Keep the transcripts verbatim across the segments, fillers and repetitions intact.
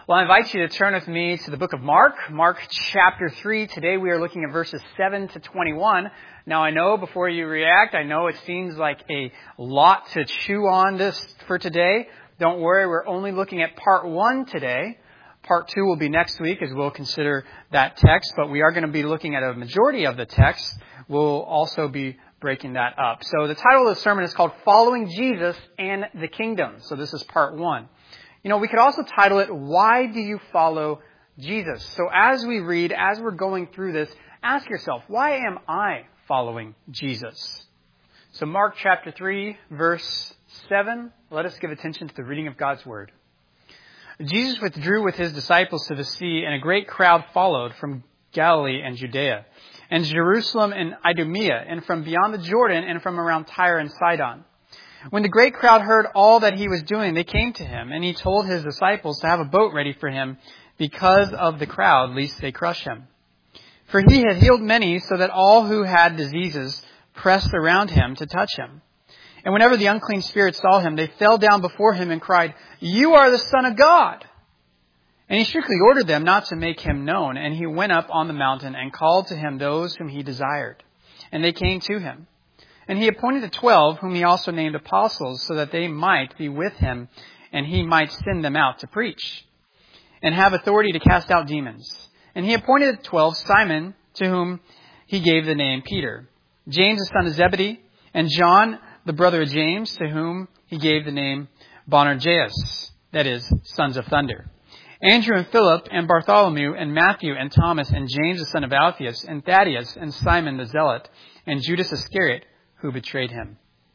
Well, I invite you to turn with me to the book of Mark, Mark chapter three. Today we are looking at verses seven to twenty-one. Now I know before you react, I know it seems like a lot to chew on this for today. Don't worry, we're only looking at part one today. Part two will be next week as we'll consider that text, but we are going to be looking at a majority of the text. We'll also be breaking that up. So the title of the sermon is called Following Jesus and the Kingdom. So this is part one. You know, we could also title it, Why Do You Follow Jesus? So as we read, as we're going through this, ask yourself, why am I following Jesus? So Mark chapter three, verse seven, let us give attention to the reading of God's Word. Jesus withdrew with his disciples to the sea, and a great crowd followed from Galilee and Judea, and Jerusalem and Idumea, and from beyond the Jordan, and from around Tyre and Sidon. When the great crowd heard all that he was doing, they came to him, and he told his disciples to have a boat ready for him because of the crowd, lest they crush him. For he had healed many, so that all who had diseases pressed around him to touch him. And whenever the unclean spirits saw him, they fell down before him and cried, "You are the Son of God!" And he strictly ordered them not to make him known. And he went up on the mountain and called to him those whom he desired. And they came to him. And he appointed the twelve, whom he also named apostles, so that they might be with him, and he might send them out to preach, and have authority to cast out demons. And he appointed the twelve, Simon, to whom he gave the name Peter, James the son of Zebedee, and John the brother of James, to whom he gave the name Boanerges, that is, sons of thunder, Andrew and Philip, and Bartholomew, and Matthew, and Thomas, and James the son of Alphaeus, and Thaddeus, and Simon the Zealot, and Judas Iscariot, who betrayed him.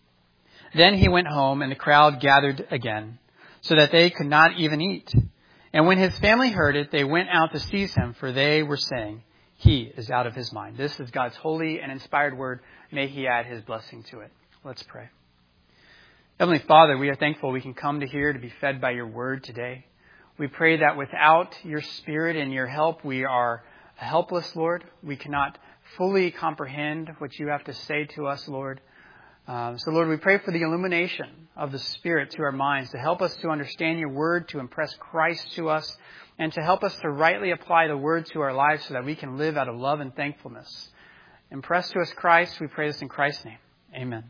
Then he went home, and the crowd gathered again, so that they could not even eat. And when his family heard it, they went out to seize him, for they were saying, "He is out of his mind." This is God's holy and inspired word. May he add his blessing to it. Let's pray. Heavenly Father, we are thankful we can come to here to be fed by your word today. We pray that without your Spirit and your help, we are helpless, Lord. We cannot fully comprehend what you have to say to us, Lord. Um, so, Lord, we pray for the illumination of the Spirit to our minds to help us to understand your word, to impress Christ to us, and to help us to rightly apply the word to our lives so that we can live out of love and thankfulness. Impress to us Christ. We pray this in Christ's name. Amen.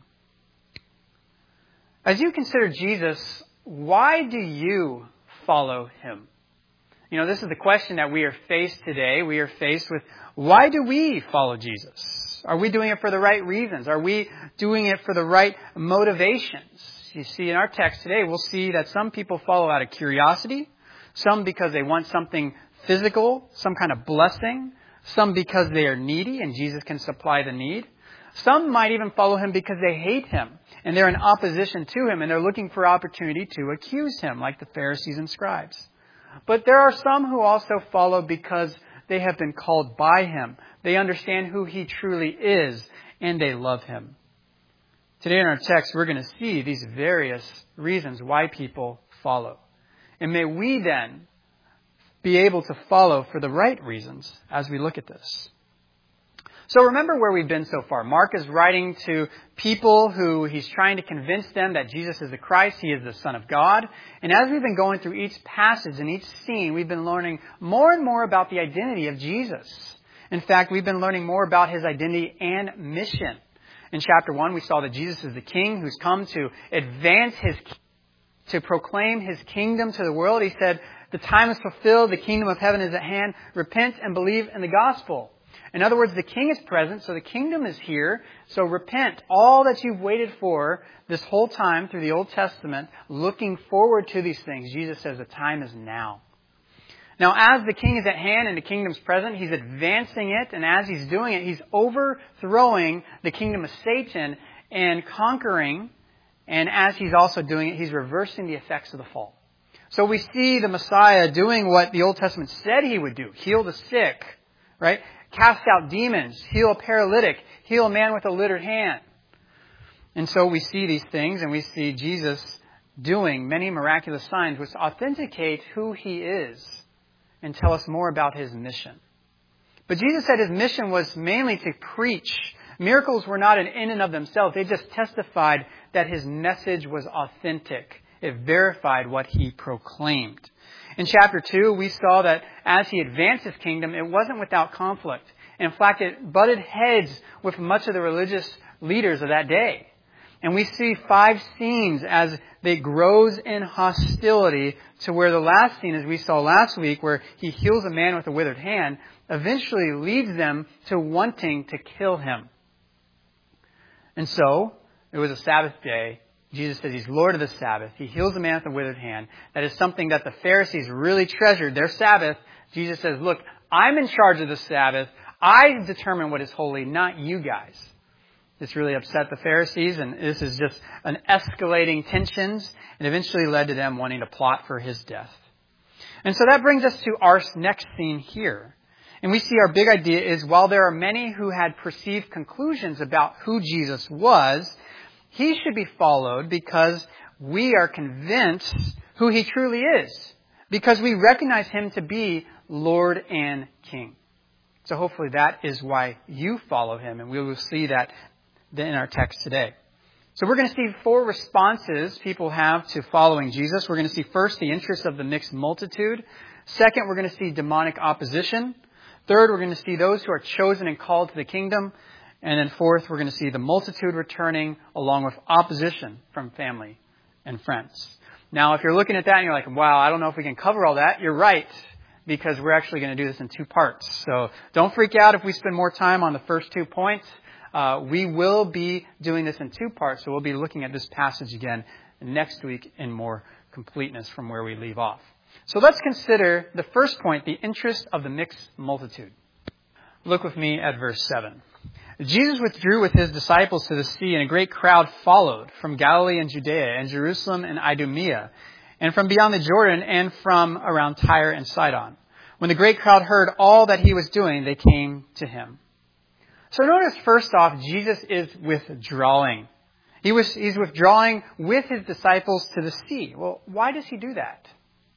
As you consider Jesus, why do you follow him? You know, this is the question that we are faced today. We are faced with, why do we follow Jesus? Are we doing it for the right reasons? Are we doing it for the right motivations? You see, in our text today, we'll see that some people follow out of curiosity, some because they want something physical, some kind of blessing, some because they are needy and Jesus can supply the need. Some might even follow him because they hate him and they're in opposition to him and they're looking for opportunity to accuse him, like the Pharisees and scribes. But there are some who also follow because they have been called by him. They understand who he truly is, and they love him. Today in our text, we're going to see these various reasons why people follow. And may we then be able to follow for the right reasons as we look at this. So remember where we've been so far. Mark is writing to people who he's trying to convince them that Jesus is the Christ. He is the Son of God. And as we've been going through each passage and each scene, we've been learning more and more about the identity of Jesus. In fact, we've been learning more about his identity and mission. In chapter one, we saw that Jesus is the King who's come to advance his to proclaim his kingdom to the world. He said, "The time is fulfilled. The kingdom of heaven is at hand. Repent and believe in the gospel." In other words, the king is present, so the kingdom is here. So repent. All that you've waited for this whole time through the Old Testament, looking forward to these things. Jesus says the time is now. Now, as the king is at hand and the kingdom's present, he's advancing it. And as he's doing it, he's overthrowing the kingdom of Satan and conquering. And as he's also doing it, he's reversing the effects of the fall. So we see the Messiah doing what the Old Testament said he would do. Heal the sick, right? Cast out demons, heal a paralytic, heal a man with a littered hand. And so we see these things and we see Jesus doing many miraculous signs which authenticate who he is and tell us more about his mission. But Jesus said his mission was mainly to preach. Miracles were not an in and of themselves. They just testified that his message was authentic. It verified what he proclaimed. In chapter two, we saw that as he advanced his kingdom, it wasn't without conflict. In fact, it butted heads with much of the religious leaders of that day. And we see five scenes as they grows in hostility to where the last scene, as we saw last week, where he heals a man with a withered hand, eventually leads them to wanting to kill him. And so, it was a Sabbath day. Jesus says he's Lord of the Sabbath. He heals a man with a withered hand. That is something that the Pharisees really treasured, their Sabbath. Jesus says, look, I'm in charge of the Sabbath. I determine what is holy, not you guys. This really upset the Pharisees, and this is just an escalating tensions, and eventually led to them wanting to plot for his death. And so that brings us to our next scene here. And we see our big idea is while there are many who had perceived conclusions about who Jesus was, he should be followed because we are convinced who he truly is, because we recognize him to be Lord and King. So hopefully that is why you follow him, and we will see that in our text today. So we're going to see four responses people have to following Jesus. We're going to see first the interest of the mixed multitude. Second, we're going to see demonic opposition. Third, we're going to see those who are chosen and called to the kingdom. And then fourth, we're going to see the multitude returning along with opposition from family and friends. Now, if you're looking at that and you're like, wow, I don't know if we can cover all that, you're right, because we're actually going to do this in two parts. So don't freak out if we spend more time on the first two points. Uh, we will be doing this in two parts, so we'll be looking at this passage again next week in more completeness from where we leave off. So let's consider the first point, the interest of the mixed multitude. Look with me at verse seven. Jesus withdrew with his disciples to the sea, and a great crowd followed from Galilee and Judea and Jerusalem and Idumea, and from beyond the Jordan and from around Tyre and Sidon. When the great crowd heard all that he was doing, they came to him. So notice first off, Jesus is withdrawing. He was, he's withdrawing with his disciples to the sea. Well, why does he do that?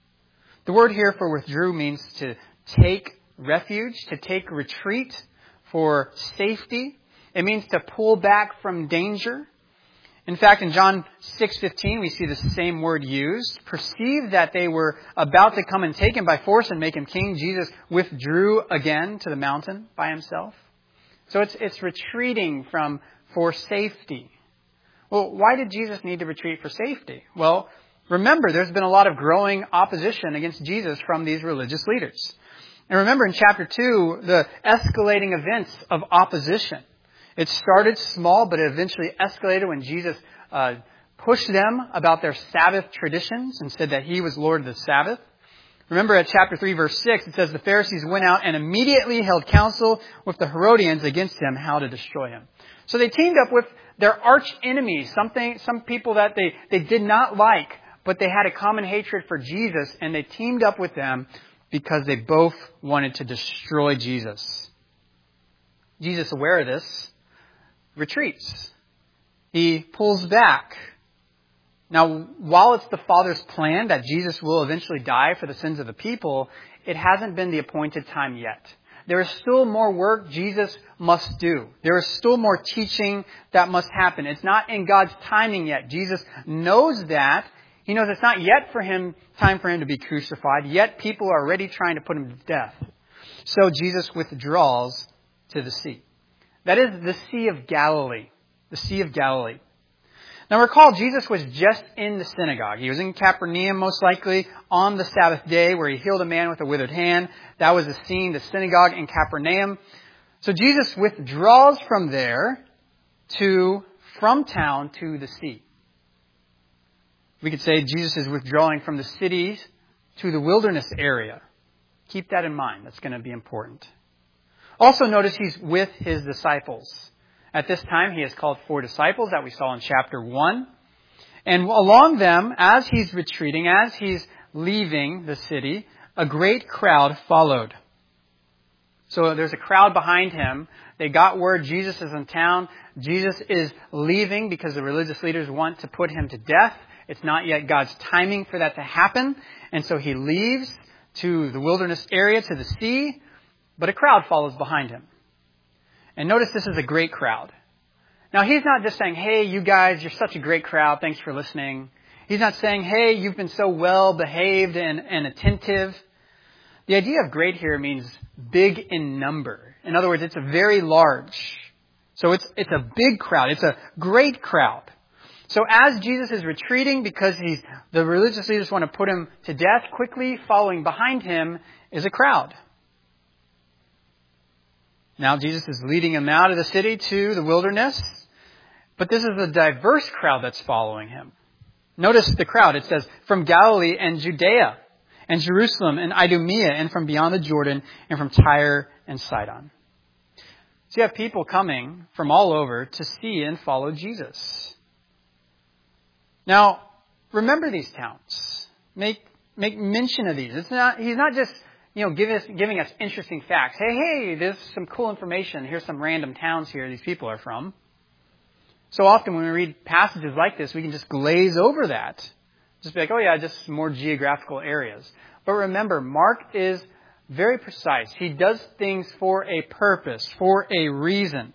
The word here for withdrew means to take refuge, to take retreat for safety. It means to pull back from danger. In fact, in John six fifteen, we see the same word used. Perceived that they were about to come and take him by force and make him king, Jesus withdrew again to the mountain by himself. So it's it's retreating from for safety. Well, why did Jesus need to retreat for safety? Well, remember, there's been a lot of growing opposition against Jesus from these religious leaders. And remember in chapter two, the escalating events of opposition. It started small, but it eventually escalated when Jesus uh, pushed them about their Sabbath traditions and said that he was Lord of the Sabbath. Remember at chapter three, verse six, it says the Pharisees went out and immediately held counsel with the Herodians against him, how to destroy him. So they teamed up with their arch enemies, something, some people that they, they did not like, but they had a common hatred for Jesus, and they teamed up with them because they both wanted to destroy Jesus. Jesus, aware of this, retreats. He pulls back. Now, while it's the Father's plan that Jesus will eventually die for the sins of the people, it hasn't been the appointed time yet. There is still more work Jesus must do. There is still more teaching that must happen. It's not in God's timing yet. Jesus knows that. He knows it's not yet for him, time for him to be crucified, yet people are already trying to put him to death. So Jesus withdraws to the sea. That is the Sea of Galilee. The Sea of Galilee. Now recall, Jesus was just in the synagogue. He was in Capernaum, most likely, on the Sabbath day where he healed a man with a withered hand. That was the scene, the synagogue in Capernaum. So Jesus withdraws from there to, from town to the sea. We could say Jesus is withdrawing from the cities to the wilderness area. Keep that in mind. That's going to be important. Also notice he's with his disciples. At this time, he has called four disciples that we saw in chapter one. And along them, as he's retreating, as he's leaving the city, a great crowd followed. So there's a crowd behind him. They got word Jesus is in town. Jesus is leaving because the religious leaders want to put him to death. It's not yet God's timing for that to happen. And so he leaves to the wilderness area, to the sea, but a crowd follows behind him. And notice this is a great crowd. Now, he's not just saying, hey, you guys, you're such a great crowd. Thanks for listening. He's not saying, hey, you've been so well behaved and, and attentive. The idea of great here means big in number. In other words, it's a very large. So it's, it's a big crowd. It's a great crowd. So as Jesus is retreating because he's, the religious leaders want to put him to death, quickly following behind him is a crowd. Now Jesus is leading him out of the city to the wilderness. But this is a diverse crowd that's following him. Notice the crowd. It says, from Galilee and Judea and Jerusalem and Idumea and from beyond the Jordan and from Tyre and Sidon. So you have people coming from all over to see and follow Jesus. Now, remember these towns. Make make mention of these. It's not. He's not just you know giving us giving us interesting facts. Hey, hey, there's some cool information. Here's some random towns here these people are from. So often when we read passages like this, we can just glaze over that. Just be like, oh yeah, just more geographical areas. But remember, Mark is very precise. He does things for a purpose, for a reason.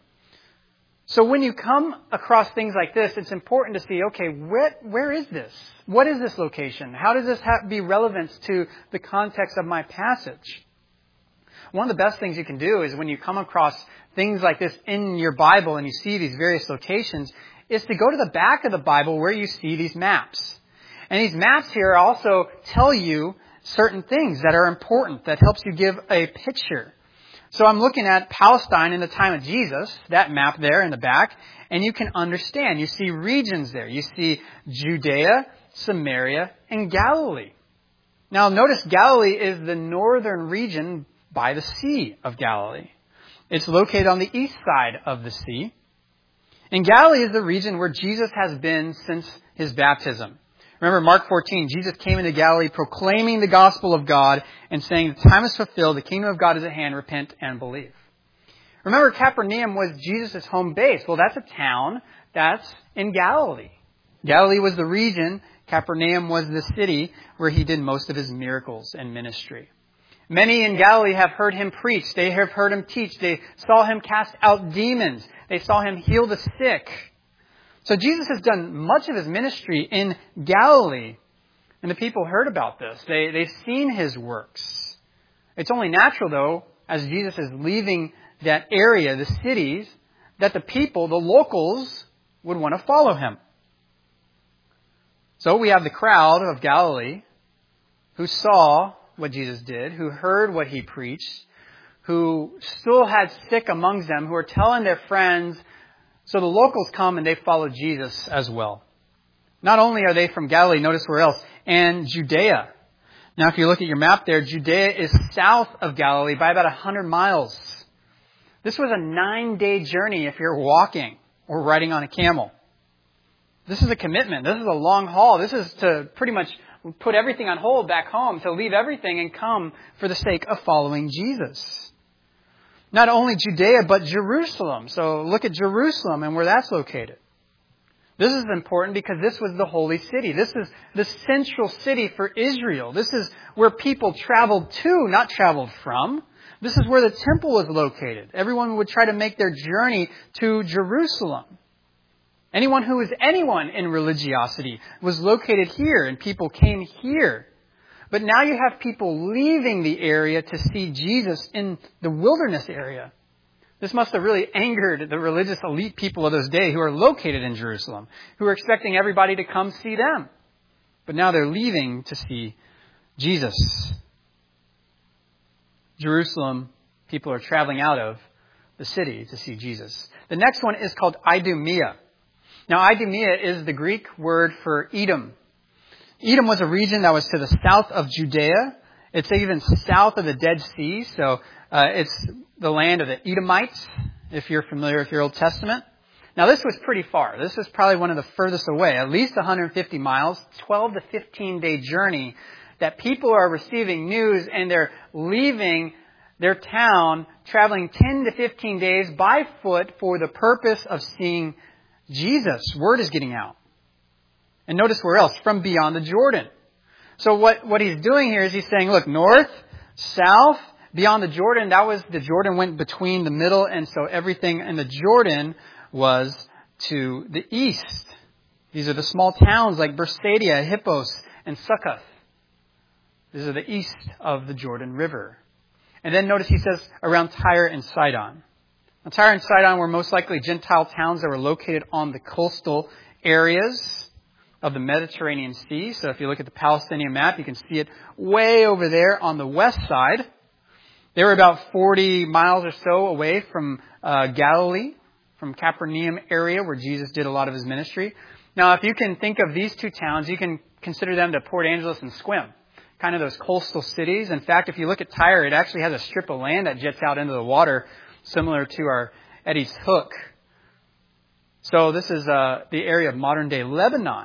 So when you come across things like this, it's important to see, okay, where, where is this? What is this location? How does this have, be relevant to the context of my passage? One of the best things you can do is when you come across things like this in your Bible and you see these various locations, is to go to the back of the Bible where you see these maps. And these maps here also tell you certain things that are important, that helps you give a picture. So I'm looking at Palestine in the time of Jesus, that map there in the back, and you can understand. You see regions there. You see Judea, Samaria, and Galilee. Now notice Galilee is the northern region by the Sea of Galilee. It's located on the east side of the sea. And Galilee is the region where Jesus has been since his baptism. Remember Mark fourteen, Jesus came into Galilee proclaiming the gospel of God and saying, the time is fulfilled, the kingdom of God is at hand, repent and believe. Remember Capernaum was Jesus' home base. Well, that's a town that's in Galilee. Galilee was the region, Capernaum was the city where he did most of his miracles and ministry. Many in Galilee have heard him preach. They have heard him teach. They saw him cast out demons. They saw him heal the sick. So Jesus has done much of his ministry in Galilee. And the people heard about this. They, they've seen his works. It's only natural, though, as Jesus is leaving that area, the cities, that the people, the locals, would want to follow him. So we have the crowd of Galilee who saw what Jesus did, who heard what he preached, who still had sick among them, who are telling their friends. So the locals come and they follow Jesus as well. Not only are they from Galilee, notice where else, and Judea. Now if you look at your map there, Judea is south of Galilee by about one hundred miles. This was a nine-day journey if you're walking or riding on a camel. This is a commitment. This is a long haul. This is to pretty much put everything on hold back home, to leave everything and come for the sake of following Jesus. Not only Judea, but Jerusalem. So look at Jerusalem and where that's located. This is important because this was the holy city. This is the central city for Israel. This is where people traveled to, not traveled from. This is where the temple was located. Everyone would try to make their journey to Jerusalem. Anyone who was anyone in religiosity was located here, and people came here. But now you have people leaving the area to see Jesus in the wilderness area. This must have really angered the religious elite people of those days who are located in Jerusalem, who are expecting everybody to come see them. But now they're leaving to see Jesus. Jerusalem, people are traveling out of the city to see Jesus. The next one is called Idumea. Now, Idumea is the Greek word for Edom. Edom was a region that was to the south of Judea. It's even south of the Dead Sea. So uh, it's the land of the Edomites, if you're familiar with your Old Testament. Now, this was pretty far. This was probably one of the furthest away, at least one hundred fifty miles, twelve to fifteen day journey that people are receiving news and they're leaving their town, traveling ten to fifteen days by foot for the purpose of seeing Jesus. Word is getting out. And notice where else? From beyond the Jordan. So what, what he's doing here is he's saying, look, north, south, beyond the Jordan, that was, the Jordan went between the middle, and so everything in the Jordan was to the east. These are the small towns like Bethsaida, Hippos, and Succoth. These are the east of the Jordan River. And then notice he says around Tyre and Sidon. Now, Tyre and Sidon were most likely Gentile towns that were located on the coastal areas of the Mediterranean Sea. So if you look at the Palestinian map, you can see it way over there on the west side. They were about forty miles or so away from uh, Galilee, from Capernaum area where Jesus did a lot of his ministry. Now, if you can think of these two towns, you can consider them to Port Angeles and Sequim, kind of those coastal cities. In fact, if you look at Tyre, it actually has a strip of land that jets out into the water, similar to our Eddie's Hook. So this is uh, the area of modern-day Lebanon.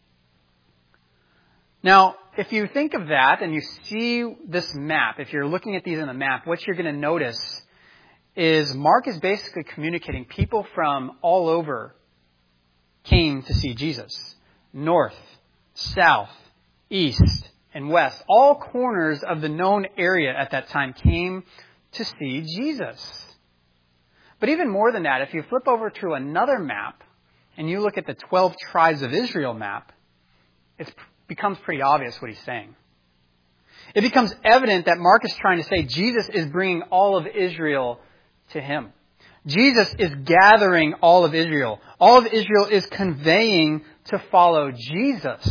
Now, if you think of that and you see this map, if you're looking at these in the map, what you're going to notice is Mark is basically communicating people from all over came to see Jesus. North, south, east, and west. All corners of the known area at that time came to see Jesus. But even more than that, if you flip over to another map and you look at the twelve tribes of Israel map, it becomes pretty obvious what he's saying. It becomes evident that Mark is trying to say Jesus is bringing all of Israel to him. Jesus is gathering all of Israel. All of Israel is conveying to follow Jesus.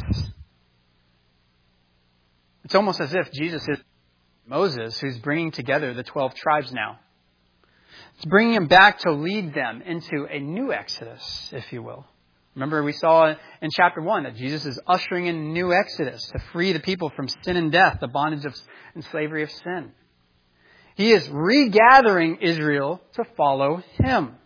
It's almost as if Jesus is Moses, who's bringing together the twelve tribes now. It's bringing them back to lead them into a new Exodus, if you will. Remember, we saw in chapter one that Jesus is ushering in a new Exodus to free the people from sin and death, the bondage of and slavery of sin. He is regathering Israel to follow him.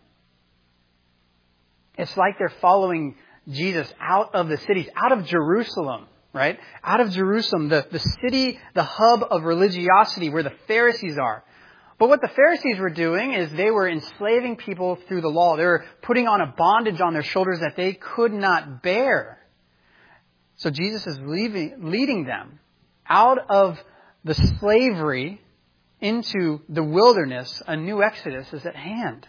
It's like they're following Jesus out of the cities, out of Jerusalem, right? Out of Jerusalem, the, the city, the hub of religiosity where the Pharisees are. But what the Pharisees were doing is they were enslaving people through the law. They were putting on a bondage on their shoulders that they could not bear. So Jesus is leaving, leading them out of the slavery into the wilderness. A new Exodus is at hand.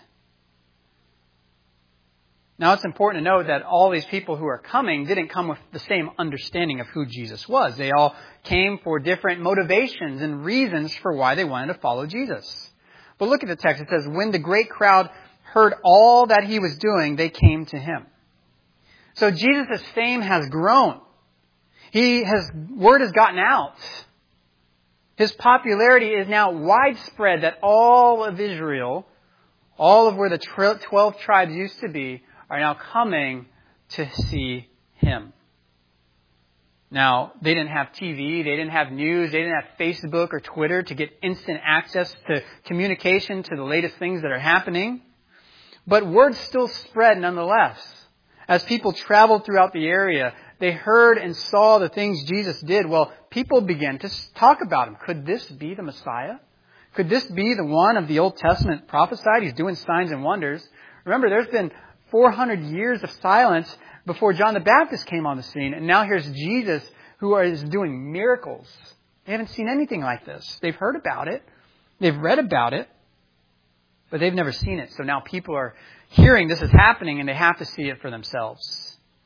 Now, it's important to note that all these people who are coming didn't come with the same understanding of who Jesus was. They all came for different motivations and reasons for why they wanted to follow Jesus. But look at the text. It says, when the great crowd heard all that he was doing, they came to him. So Jesus' fame has grown. He has, word has gotten out. His popularity is now widespread that all of Israel, all of where the twelve tribes used to be, are now coming to see him. Now, they didn't have T V, they didn't have news, they didn't have Facebook or Twitter to get instant access to communication, to the latest things that are happening. But word still spread nonetheless. As people traveled throughout the area, they heard and saw the things Jesus did. Well, people began to talk about him. Could this be the Messiah? Could this be the one of the Old Testament prophesied? He's doing signs and wonders. Remember, there's been four hundred years of silence before John the Baptist came on the scene. And now here's Jesus who is doing miracles. They haven't seen anything like this. They've heard about it. They've read about it. But they've never seen it. So now people are hearing this is happening and they have to see it for themselves.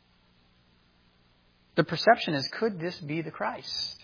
The perception is, could this be the Christ?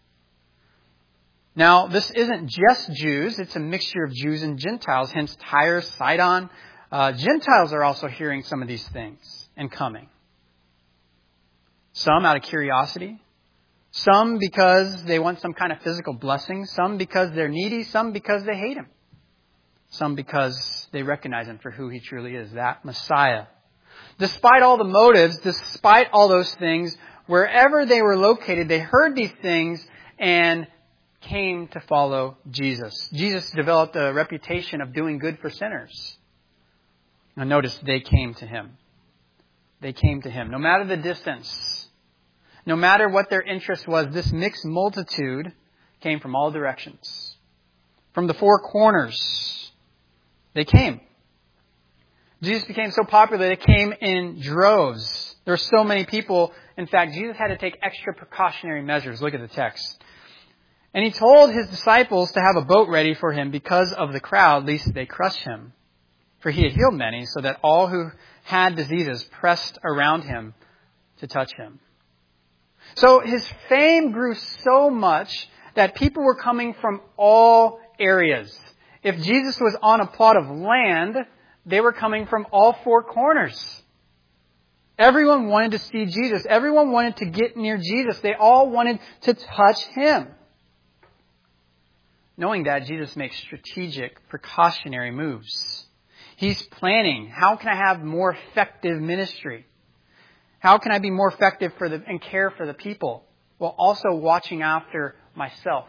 Now, this isn't just Jews. It's a mixture of Jews and Gentiles. Hence, Tyre, Sidon. Uh, Gentiles are also hearing some of these things and coming. Some out of curiosity. Some because they want some kind of physical blessing. Some because they're needy. Some because they hate him. Some because they recognize him for who he truly is, that Messiah. Despite all the motives, despite all those things, wherever they were located, they heard these things and came to follow Jesus. Jesus developed a reputation of doing good for sinners. Now notice, they came to him. They came to him. No matter the distance, no matter what their interest was, this mixed multitude came from all directions. From the four corners, they came. Jesus became so popular, they came in droves. There were so many people. In fact, Jesus had to take extra precautionary measures. Look at the text. And he told his disciples to have a boat ready for him because of the crowd, lest they crush him. For he had healed many, so that all who had diseases pressed around him to touch him. So his fame grew so much that people were coming from all areas. If Jesus was on a plot of land, they were coming from all four corners. Everyone wanted to see Jesus. Everyone wanted to get near Jesus. They all wanted to touch him. Knowing that, Jesus makes strategic, precautionary moves. He's planning, how can I have more effective ministry? How can I be more effective for the and care for the people, while also watching after myself?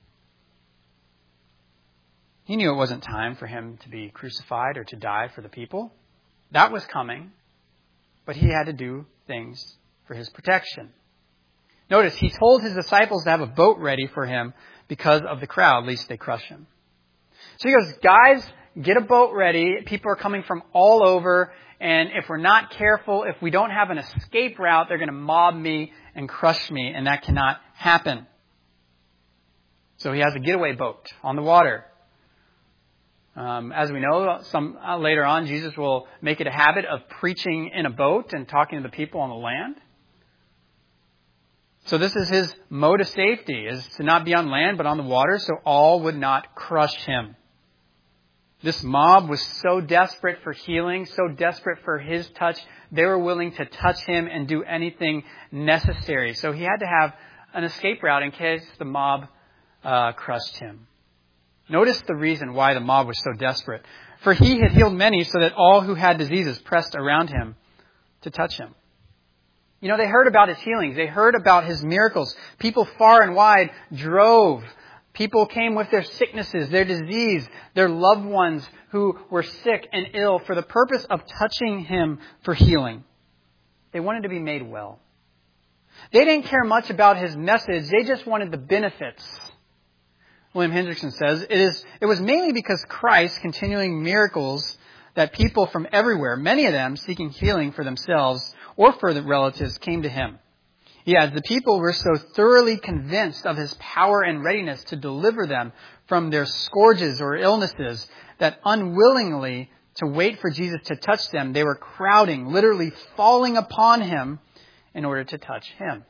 He knew it wasn't time for him to be crucified or to die for the people. That was coming. But he had to do things for his protection. Notice, he told his disciples to have a boat ready for him because of the crowd, lest they crush him. So he goes, guys, get a boat ready. People are coming from all over. And if we're not careful, if we don't have an escape route, they're going to mob me and crush me. And that cannot happen. So he has a getaway boat on the water. Um, as we know, some uh, later on, Jesus will make it a habit of preaching in a boat and talking to the people on the land. So this is his mode of safety, is to not be on land, but on the water, so all would not crush him. This mob was so desperate for healing, so desperate for his touch, they were willing to touch him and do anything necessary. So he had to have an escape route in case the mob uh, crushed him. Notice the reason why the mob was so desperate. For he had healed many so that all who had diseases pressed around him to touch him. You know, they heard about his healings. They heard about his miracles. People far and wide drove. People came with their sicknesses, their disease, their loved ones who were sick and ill for the purpose of touching him for healing. They wanted to be made well. They didn't care much about his message. They just wanted the benefits. William Hendrickson says, it is it was mainly because Christ continuing miracles that people from everywhere, many of them seeking healing for themselves or for their relatives, came to him. He adds, the people were so thoroughly convinced of his power and readiness to deliver them from their scourges or illnesses that unwillingly to wait for Jesus to touch them, they were crowding, literally falling upon him in order to touch him.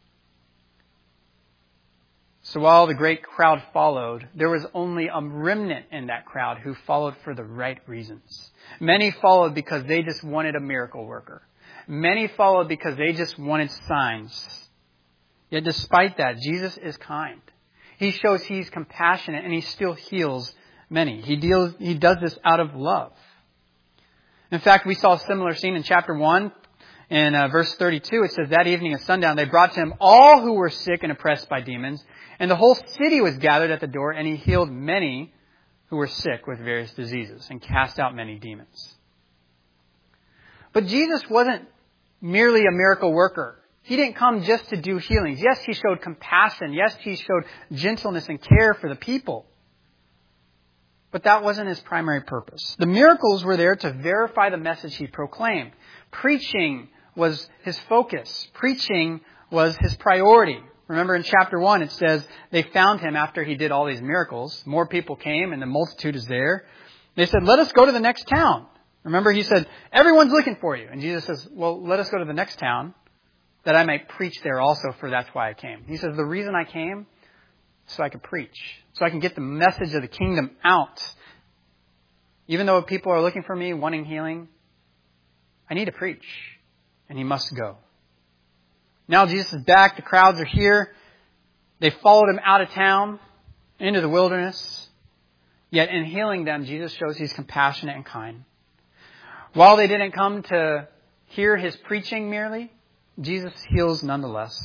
So while the great crowd followed, there was only a remnant in that crowd who followed for the right reasons. Many followed because they just wanted a miracle worker. Many followed because they just wanted signs. Yet despite that, Jesus is kind. He shows he's compassionate and he still heals many. He deals, he does this out of love. In fact, we saw a similar scene in chapter one. In uh, verse thirty-two, it says, that evening at sundown, they brought to him all who were sick and oppressed by demons. And the whole city was gathered at the door, and he healed many who were sick with various diseases and cast out many demons. But Jesus wasn't merely a miracle worker. He didn't come just to do healings. Yes, he showed compassion. Yes, he showed gentleness and care for the people. But that wasn't his primary purpose. The miracles were there to verify the message he proclaimed. Preaching was his focus. Preaching was his priority. Remember in chapter one, it says they found him after he did all these miracles. More people came and the multitude is there. They said, let us go to the next town. Remember, he said, everyone's looking for you. And Jesus says, well, let us go to the next town that I might preach there also, for that's why I came. He says, the reason I came, so I could preach, so I can get the message of the kingdom out. Even though people are looking for me, wanting healing, I need to preach. And he must go. Now Jesus is back. The crowds are here. They followed him out of town into the wilderness. Yet in healing them, Jesus shows he's compassionate and kind. While they didn't come to hear his preaching merely, Jesus heals nonetheless.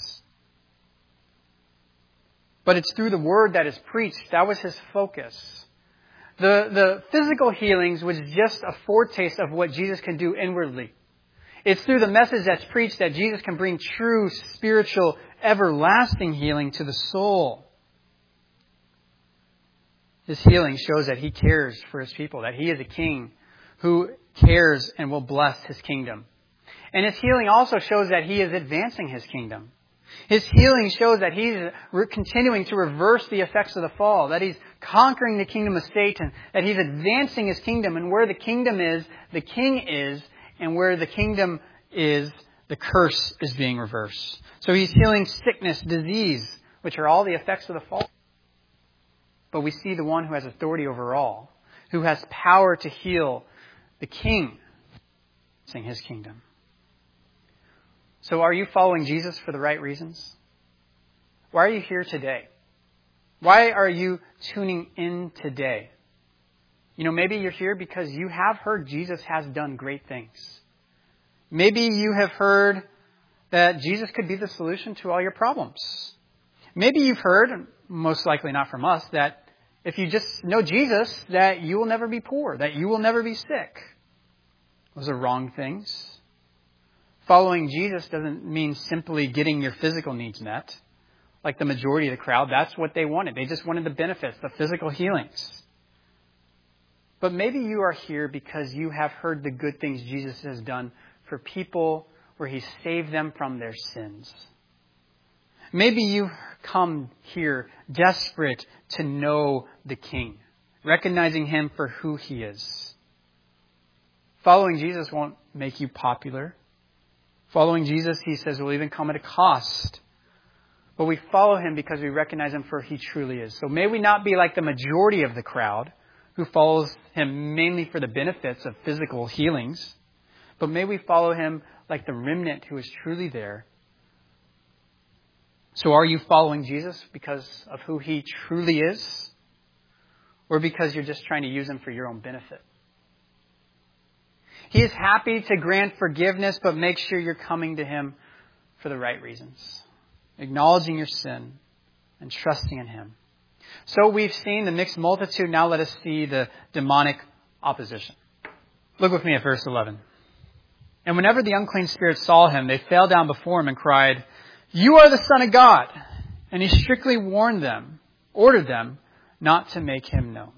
But it's through the word that is preached. That was his focus. The, the physical healings was just a foretaste of what Jesus can do inwardly. It's through the message that's preached that Jesus can bring true, spiritual, everlasting healing to the soul. His healing shows that he cares for his people, that he is a king who cares and will bless his kingdom. And his healing also shows that he is advancing his kingdom. His healing shows that he's continuing to reverse the effects of the fall, that he's conquering the kingdom of Satan, that he's advancing his kingdom. And where the kingdom is, the king is. And where the kingdom is, The curse is being reversed. So he's healing sickness, disease, which are all the effects of the fall. But we see the one who has authority over all, who has power to heal, the King, sing his kingdom. So are you following Jesus for the right reasons? Why are you here today? Why are you tuning in today? You know, maybe you're here because you have heard Jesus has done great things. Maybe you have heard that Jesus could be the solution to all your problems. Maybe you've heard, most likely not from us, that if you just know Jesus, that you will never be poor, that you will never be sick. Those are wrong things. Following Jesus doesn't mean simply getting your physical needs met. Like the majority of the crowd, that's what they wanted. They just wanted the benefits, the physical healings. But maybe you are here because you have heard the good things Jesus has done for people where He saved them from their sins. Maybe you've come here desperate to know the King, recognizing Him for who He is. Following Jesus won't make you popular. Following Jesus, He says, will even come at a cost. But we follow Him because we recognize Him for who He truly is. So may we not be like the majority of the crowd who follows Him mainly for the benefits of physical healings, but may we follow Him like the remnant who is truly there. So are you following Jesus because of who He truly is, or because you're just trying to use Him for your own benefit? He is happy to grant forgiveness, but make sure you're coming to Him for the right reasons, acknowledging your sin and trusting in Him. So we've seen the mixed multitude. Now let us see the demonic opposition. Look with me at verse eleven. And whenever the unclean spirits saw Him, they fell down before Him and cried, "You are the Son of God." And He strictly warned them, ordered them not to make Him known.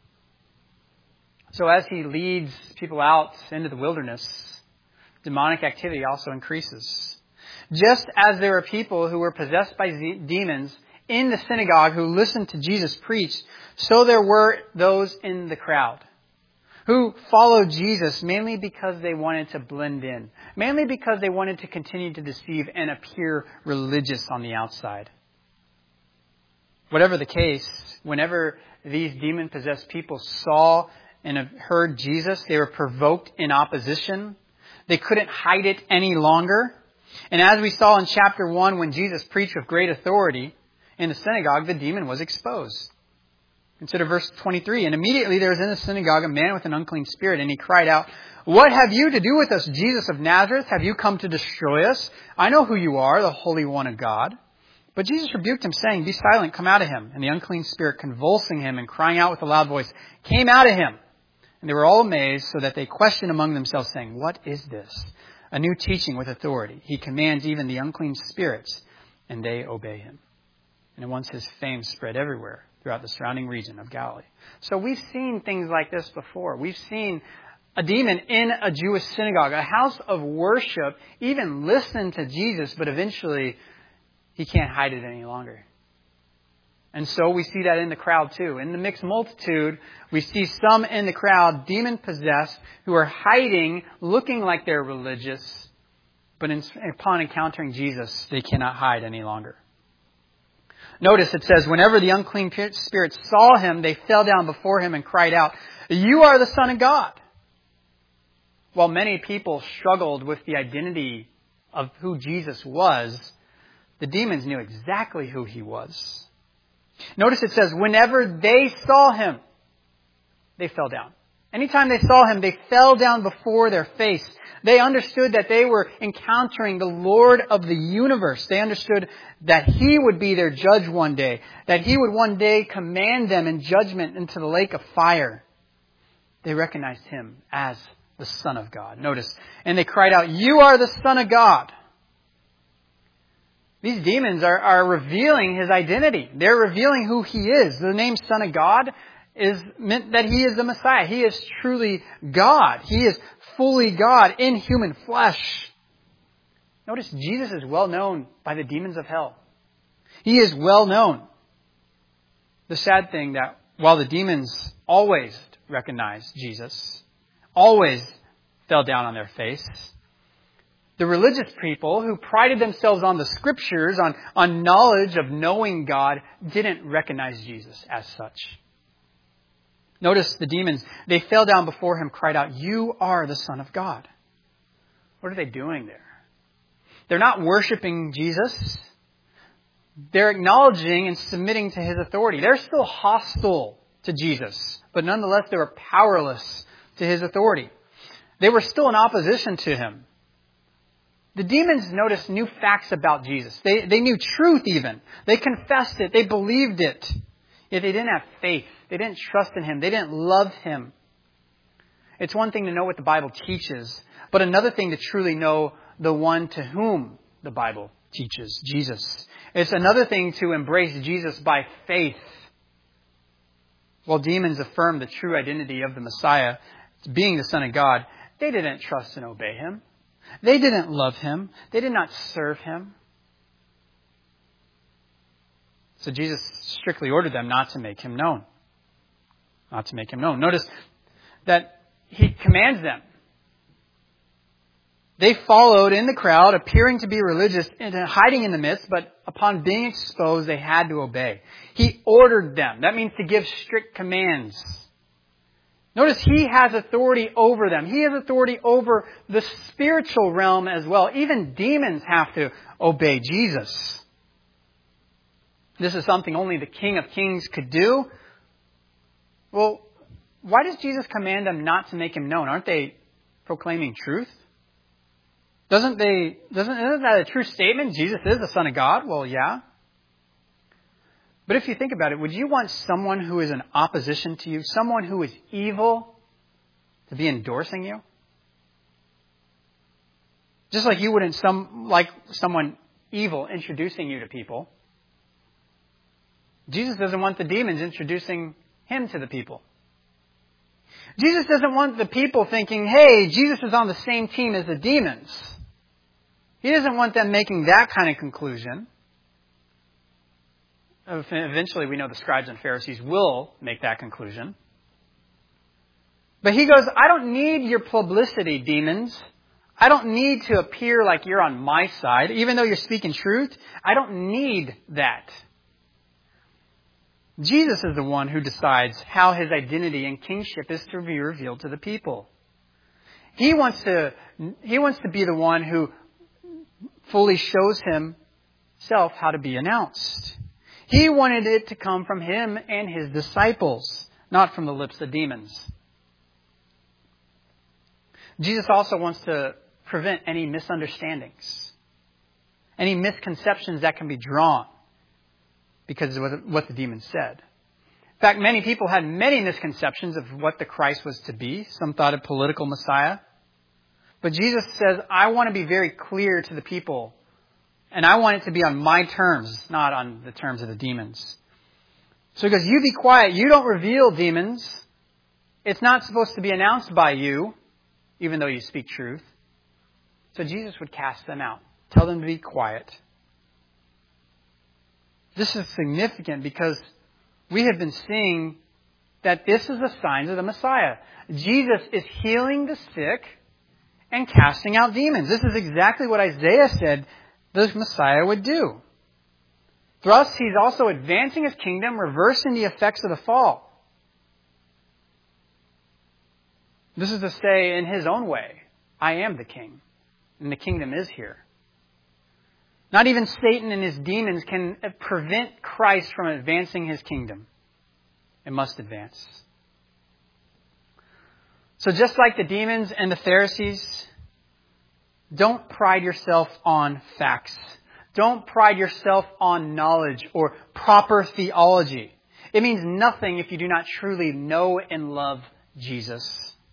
So as He leads people out into the wilderness, demonic activity also increases. Just as there were people who were possessed by demons in the synagogue who listened to Jesus preach, so there were those in the crowd who followed Jesus mainly because they wanted to blend in, mainly because they wanted to continue to deceive and appear religious on the outside. Whatever the case, whenever these demon-possessed people saw and heard Jesus, they were provoked in opposition. They couldn't hide it any longer. And as we saw in chapter one, when Jesus preached with great authority in the synagogue, the demon was exposed. Consider verse twenty-three. And immediately there was in the synagogue a man with an unclean spirit, and he cried out, "What have you to do with us, Jesus of Nazareth? Have you come to destroy us? I know who you are, the Holy One of God." But Jesus rebuked him, saying, "Be silent, come out of him." And the unclean spirit, convulsing him and crying out with a loud voice, came out of him. And they were all amazed, so that they questioned among themselves, saying, "What is this? A new teaching with authority. He commands even the unclean spirits, and they obey him." And at once his fame spread everywhere throughout the surrounding region of Galilee. So we've seen things like this before. We've seen a demon in a Jewish synagogue, a house of worship, even listen to Jesus, but eventually he can't hide it any longer. And so we see that in the crowd too. In the mixed multitude, we see some in the crowd, demon-possessed, who are hiding, looking like they're religious, but in, upon encountering Jesus, they cannot hide any longer. Notice it says, whenever the unclean spirits saw him, they fell down before him and cried out, "You are the Son of God." While many people struggled with the identity of who Jesus was, the demons knew exactly who he was. Notice it says, whenever they saw him, they fell down. Anytime they saw him, they fell down before their face. They understood that they were encountering the Lord of the universe. They understood that He would be their judge one day, that He would one day command them in judgment into the lake of fire. They recognized Him as the Son of God. Notice, and they cried out, "You are the Son of God." These demons are, are revealing His identity. They're revealing who He is. The name Son of God is meant that He is the Messiah. He is truly God. He is fully God in human flesh. Notice Jesus is well known by the demons of hell. He is well known. The sad thing that while the demons always recognized Jesus, always fell down on their face, The religious people who prided themselves on the Scriptures, on, on knowledge of knowing God, didn't recognize Jesus as such. Notice the demons, they fell down before him, cried out, "You are the Son of God." What are they doing there? They're not worshiping Jesus. They're acknowledging and submitting to his authority. They're still hostile to Jesus, but nonetheless they were powerless to his authority. They were still in opposition to him. The demons noticed new facts about Jesus. They, they knew truth even. They confessed it. They believed it. Yet they didn't have faith. They didn't trust in him. They didn't love him. It's one thing to know what the Bible teaches, but another thing to truly know the one to whom the Bible teaches, Jesus. It's another thing to embrace Jesus by faith. While demons affirmed the true identity of the Messiah, being the Son of God, they didn't trust and obey him. They didn't love him. They did not serve him. So Jesus strictly ordered them not to make him known. Not to make him known. Notice that he commands them. They followed in the crowd, appearing to be religious and hiding in the midst, but upon being exposed, they had to obey. He ordered them. That means to give strict commands. Notice he has authority over them. He has authority over the spiritual realm as well. Even demons have to obey Jesus. This is something only the King of Kings could do. Well, why does Jesus command them not to make him known? Aren't they proclaiming truth? Doesn't they, doesn't, isn't that a true statement? Jesus is the Son of God? Well, yeah. But if you think about it, would you want someone who is in opposition to you, someone who is evil, to be endorsing you? Just like you wouldn't some like someone evil introducing you to people. Jesus doesn't want the demons introducing him to the people. Jesus doesn't want the people thinking, hey, Jesus is on the same team as the demons. He doesn't want them making that kind of conclusion. Eventually, we know the scribes and Pharisees will make that conclusion. But he goes, I don't need your publicity, demons. I don't need to appear like you're on my side. Even though you're speaking truth, I don't need that. Jesus is the one who decides how his identity and kingship is to be revealed to the people. He wants to, he wants to be the one who fully shows himself how to be announced. He wanted it to come from him and his disciples, not from the lips of demons. Jesus also wants to prevent any misunderstandings, any misconceptions that can be drawn because of what the demons said. In fact, many people had many misconceptions of what the Christ was to be. Some thought a political Messiah. But Jesus says, I want to be very clear to the people. And I want it to be on my terms, not on the terms of the demons. So he goes, you be quiet. You don't reveal demons. It's not supposed to be announced by you, even though you speak truth. So Jesus would cast them out. Tell them to be quiet. This is significant because we have been seeing that this is the signs of the Messiah. Jesus is healing the sick and casting out demons. This is exactly what Isaiah said the Messiah would do. Thus, he's also advancing his kingdom, reversing the effects of the fall. This is to say, in his own way, I am the king, and the kingdom is here. Not even Satan and his demons can prevent Christ from advancing his kingdom. It must advance. So just like the demons and the Pharisees, don't pride yourself on facts. Don't pride yourself on knowledge or proper theology. It means nothing if you do not truly know and love Jesus.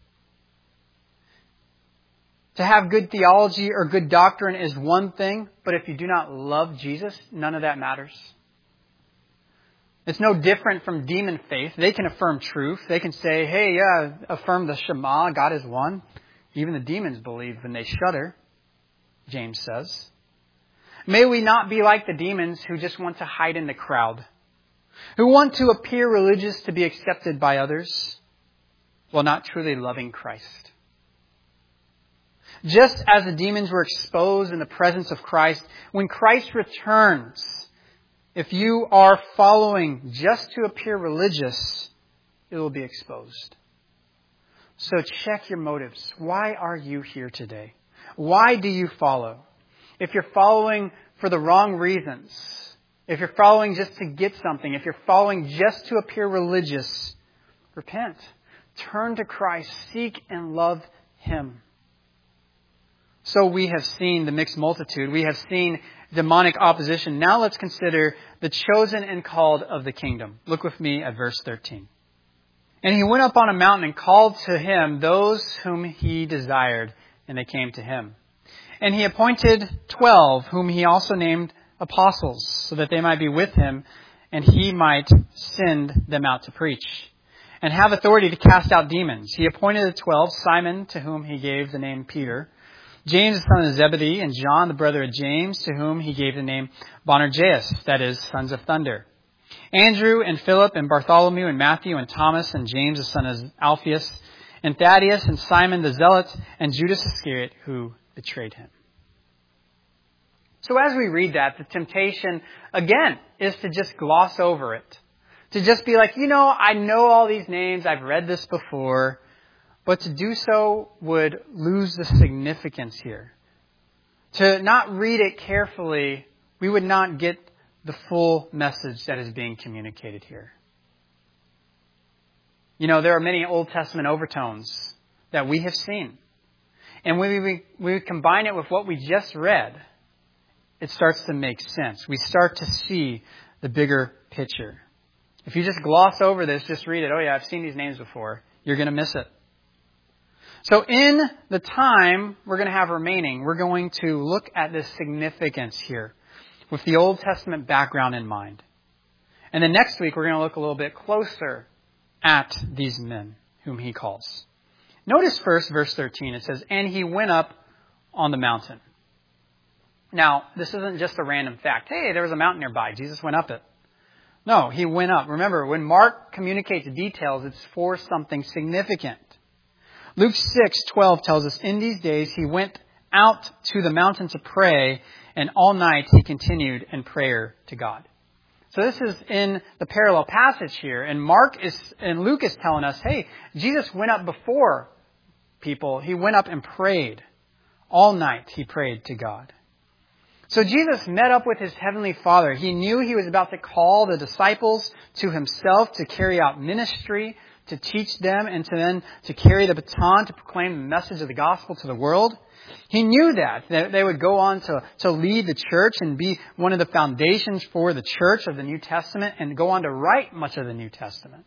To have good theology or good doctrine is one thing, but if you do not love Jesus, none of that matters. It's no different from demon faith. They can affirm truth. They can say, hey, yeah, affirm the Shema, God is one. Even the demons believe when they shudder, James says. May we not be like the demons who just want to hide in the crowd, who want to appear religious to be accepted by others, while not truly loving Christ. Just as the demons were exposed in the presence of Christ, when Christ returns, if you are following just to appear religious, it will be exposed. So check your motives. Why are you here today? Why do you follow? If you're following for the wrong reasons, if you're following just to get something, if you're following just to appear religious, repent. Turn to Christ. Seek and love Him. So we have seen the mixed multitude. We have seen demonic opposition. Now let's consider the chosen and called of the kingdom. Look with me at verse thirteen. And he went up on a mountain and called to him those whom he desired, and they came to him. And he appointed twelve, whom he also named apostles, so that they might be with him, and he might send them out to preach, and have authority to cast out demons. He appointed the twelve, Simon, to whom he gave the name Peter, James the son of Zebedee, and John the brother of James, to whom he gave the name Boanerges, that is, sons of thunder. Andrew and Philip and Bartholomew and Matthew and Thomas and James the son of Alphaeus and Thaddeus and Simon the Zealot and Judas Iscariot who betrayed him. So as we read that, the temptation, again, is to just gloss over it. To just be like, you know, I know all these names, I've read this before, but to do so would lose the significance here. To not read it carefully, we would not get the full message that is being communicated here. You know, there are many Old Testament overtones that we have seen. And when we, we combine it with what we just read, it starts to make sense. We start to see the bigger picture. If you just gloss over this, just read it, oh yeah, I've seen these names before, you're going to miss it. So in the time we're going to have remaining, we're going to look at this significance here with the Old Testament background in mind. And then next week, we're going to look a little bit closer at these men whom he calls. Notice first verse thirteen. It says, and he went up on the mountain. Now, this isn't just a random fact. Hey, there was a mountain nearby. Jesus went up it. No, he went up. Remember, when Mark communicates details, it's for something significant. Luke six twelve tells us, in these days he went out to the mountain to pray, and all night he continued in prayer to God. So this is in the parallel passage here, and Mark is and Luke is telling us, hey, Jesus went up before people. He went up and prayed. All night he prayed to God. So Jesus met up with his heavenly Father. He knew he was about to call the disciples to himself to carry out ministry, to teach them, and to then to carry the baton to proclaim the message of the gospel to the world. He knew that, that they would go on to, to lead the church and be one of the foundations for the church of the New Testament and go on to write much of the New Testament.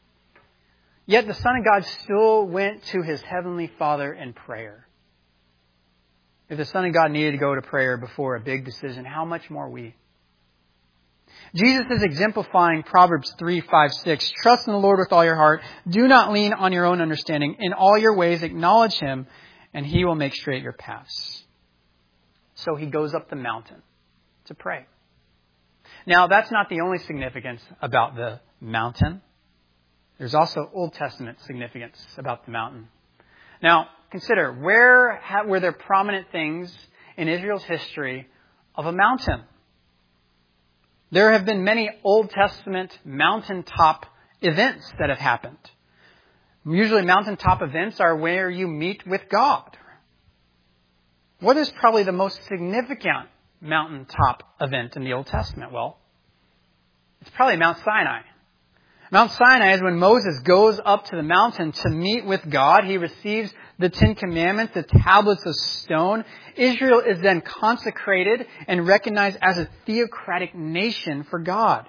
Yet the Son of God still went to his heavenly Father in prayer. If the Son of God needed to go to prayer before a big decision, how much more we? Jesus is exemplifying Proverbs three, five, six. Trust in the Lord with all your heart. Do not lean on your own understanding. In all your ways acknowledge Him, and He will make straight your paths. So he goes up the mountain to pray. Now, that's not the only significance about the mountain. There's also Old Testament significance about the mountain. Now, consider, where were there prominent things in Israel's history of a mountain? There have been many Old Testament mountaintop events that have happened. Usually mountaintop events are where you meet with God. What is probably the most significant mountaintop event in the Old Testament? Well, it's probably Mount Sinai. Mount Sinai is when Moses goes up to the mountain to meet with God. He receives the Ten Commandments, the tablets of stone. Israel is then consecrated and recognized as a theocratic nation for God.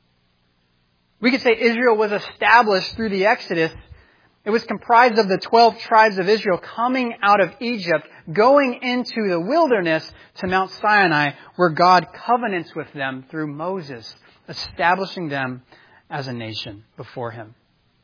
We could say Israel was established through the Exodus. It was comprised of the twelve tribes of Israel coming out of Egypt, going into the wilderness to Mount Sinai, where God covenants with them through Moses, establishing them as a nation before Him.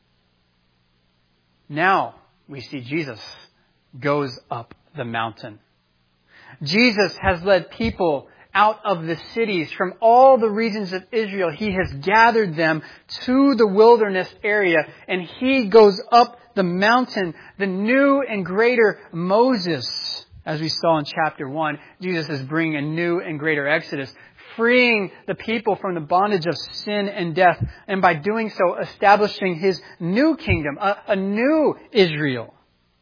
Now we see Jesus goes up the mountain. Jesus has led people out of the cities from all the regions of Israel. He has gathered them to the wilderness area, and He goes up the mountain, the new and greater Moses, As we saw in chapter one, Jesus is bringing a new and greater exodus, freeing the people from the bondage of sin and death, and by doing so, establishing His new kingdom, a, a new Israel.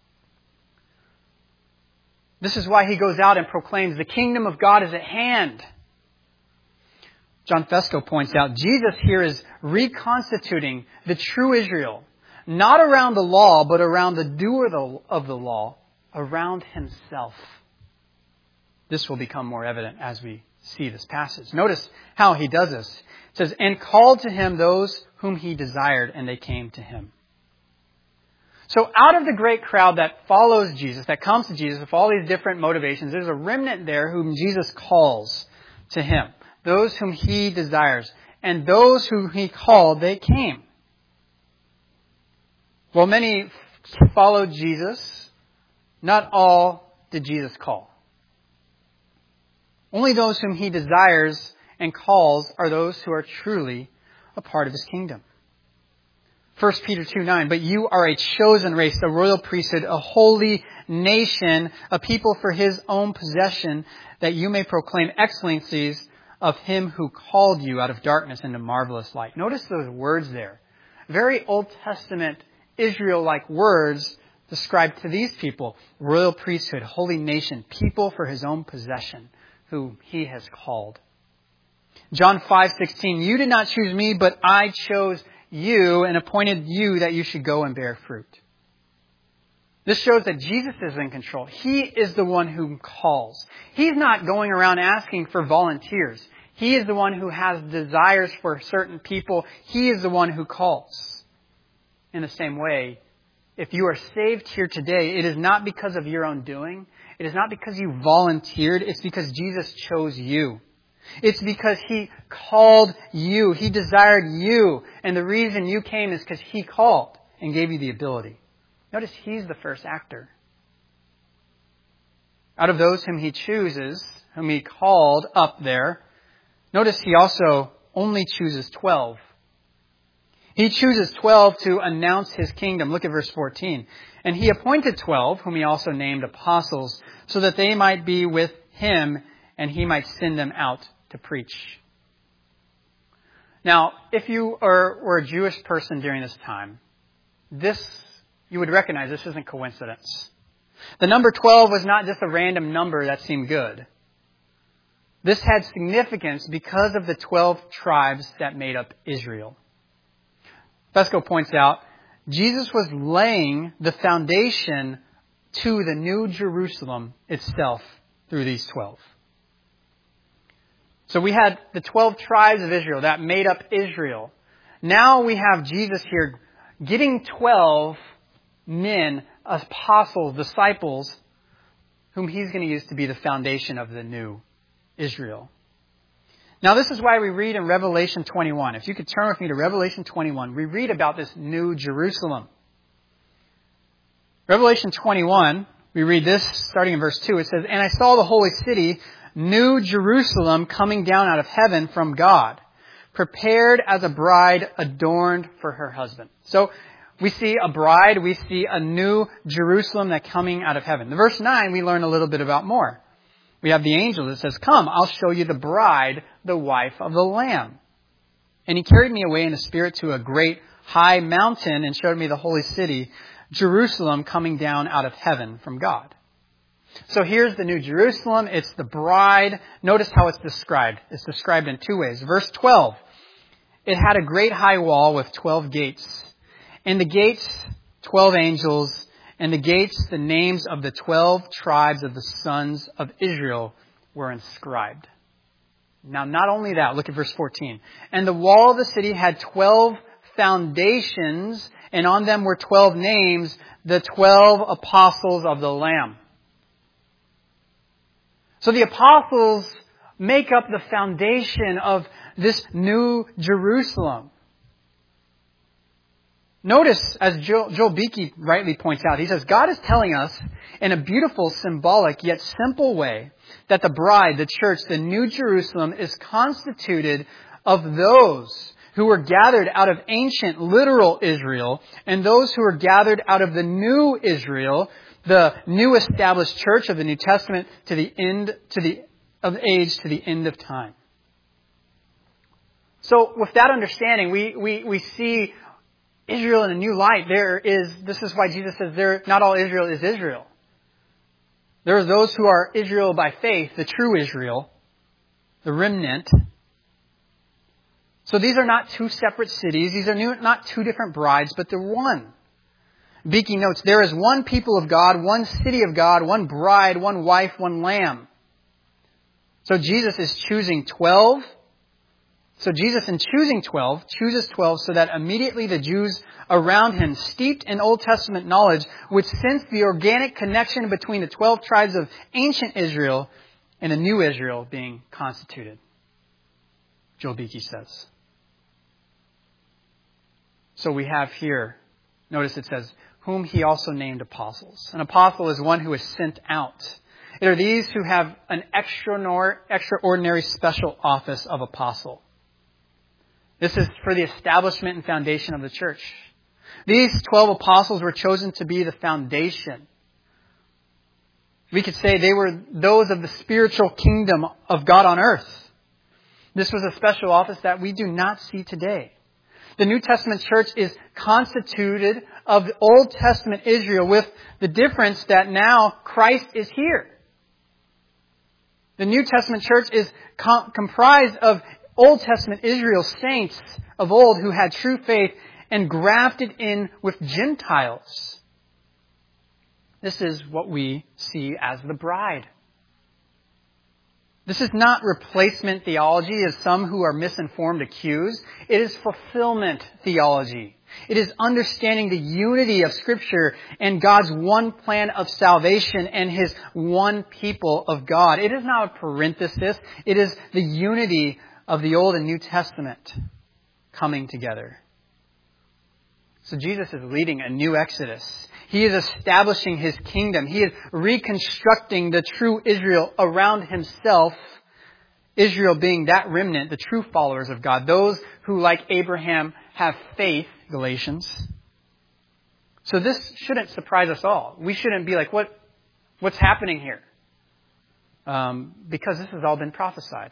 This is why He goes out and proclaims the kingdom of God is at hand. John Fesco points out, Jesus here is reconstituting the true Israel, not around the law, but around the doer of the law, around Himself. This will become more evident as we see this passage. Notice how He does this. It says, and called to Him those whom He desired, and they came to Him. So out of the great crowd that follows Jesus, that comes to Jesus with all these different motivations, there's a remnant there whom Jesus calls to Him. Those whom He desires. And those whom He called, they came. Well, many followed Jesus. Not all did Jesus call. Only those whom He desires and calls are those who are truly a part of His kingdom. First Peter two nine, but you are a chosen race, a royal priesthood, a holy nation, a people for His own possession, that you may proclaim excellencies of Him who called you out of darkness into marvelous light. Notice those words there. Very Old Testament Israel-like words described to these people. Royal priesthood, holy nation, people for His own possession, who He has called. John five sixteen, you did not choose me, but I chose you and appointed you that you should go and bear fruit. This shows that Jesus is in control. He is the one who calls. He's not going around asking for volunteers. He is the one who has desires for certain people. He is the one who calls. In the same way, if you are saved here today, it is not because of your own doing. It is not because you volunteered. It's because Jesus chose you. It's because He called you. He desired you. And the reason you came is because He called and gave you the ability. Notice He's the first actor. Out of those whom He chooses, whom He called up there, notice He also only chooses twelve. He chooses twelve to announce His kingdom. Look at verse fourteen. And He appointed twelve, whom He also named apostles, so that they might be with Him and He might send them out to preach. Now, if you are, were a Jewish person during this time, this you would recognize this isn't coincidence. The number twelve was not just a random number that seemed good. This had significance because of the twelve tribes that made up Israel. Fesco points out, Jesus was laying the foundation to the new Jerusalem itself through these twelve. So we had the twelve tribes of Israel that made up Israel. Now we have Jesus here getting twelve men, apostles, disciples, whom He's going to use to be the foundation of the new Israel. Now this is why we read in Revelation twenty-one. If you could turn with me to Revelation twenty-one, we read about this new Jerusalem. Revelation twenty-one, we read this starting in verse two. It says, and I saw the holy city, New Jerusalem, coming down out of heaven from God, prepared as a bride adorned for her husband. So we see a bride, we see a new Jerusalem that coming out of heaven. In verse nine, we learn a little bit about more. We have the angel that says, come, I'll show you the bride, the wife of the Lamb. And He carried me away in the Spirit to a great high mountain and showed me the holy city, Jerusalem, coming down out of heaven from God. So here's the new Jerusalem. It's the bride. Notice how it's described. It's described in two ways. Verse twelve. It had a great high wall with twelve gates. And the gates, twelve angels. And the gates, the names of the twelve tribes of the sons of Israel were inscribed. Now, not only that, look at verse fourteen. And the wall of the city had twelve foundations, and on them were twelve names, the twelve apostles of the Lamb. So the apostles make up the foundation of this new Jerusalem. Notice, as Joel, Joel Beeke rightly points out, he says, God is telling us in a beautiful, symbolic, yet simple way that the bride, the church, the new Jerusalem is constituted of those who were gathered out of ancient, literal Israel and those who were gathered out of the new Israel, the new established church of the New Testament to the end, to the, of the age, to the end of time. So with that understanding, we, we, we see Israel in a new light. There is, this is why Jesus says there, not all Israel is Israel. There are those who are Israel by faith, the true Israel, the remnant. So these are not two separate cities. These are new, not two different brides, but they're one. Beeke notes, there is one people of God, one city of God, one bride, one wife, one lamb. So Jesus is choosing twelve. So Jesus, in choosing twelve, chooses twelve so that immediately the Jews around him, steeped in Old Testament knowledge, would sense the organic connection between the twelve tribes of ancient Israel and the new Israel being constituted. Joel Beeke says. So we have here, notice it says, whom he also named apostles. An apostle is one who is sent out. It are these who have an extraordinary special office of apostle. This is for the establishment and foundation of the church. These twelve apostles were chosen to be the foundation. We could say they were those of the spiritual kingdom of God on earth. This was a special office that we do not see today. The New Testament church is constituted of the Old Testament Israel, with the difference that now Christ is here. The New Testament church is com- comprised of Old Testament Israel saints of old who had true faith and grafted in with Gentiles. This is what we see as the bride. This is not replacement theology, as some who are misinformed accuse. It is fulfillment theology. It is understanding the unity of Scripture and God's one plan of salvation and His one people of God. It is not a parenthesis. It is the unity of the Old and New Testament coming together. So Jesus is leading a new Exodus. He is establishing His kingdom. He is reconstructing the true Israel around Himself. Israel being that remnant, the true followers of God. Those who, like Abraham, have faith, Galatians. So this shouldn't surprise us all. We shouldn't be like, what, what's happening here? Um, because this has all been prophesied.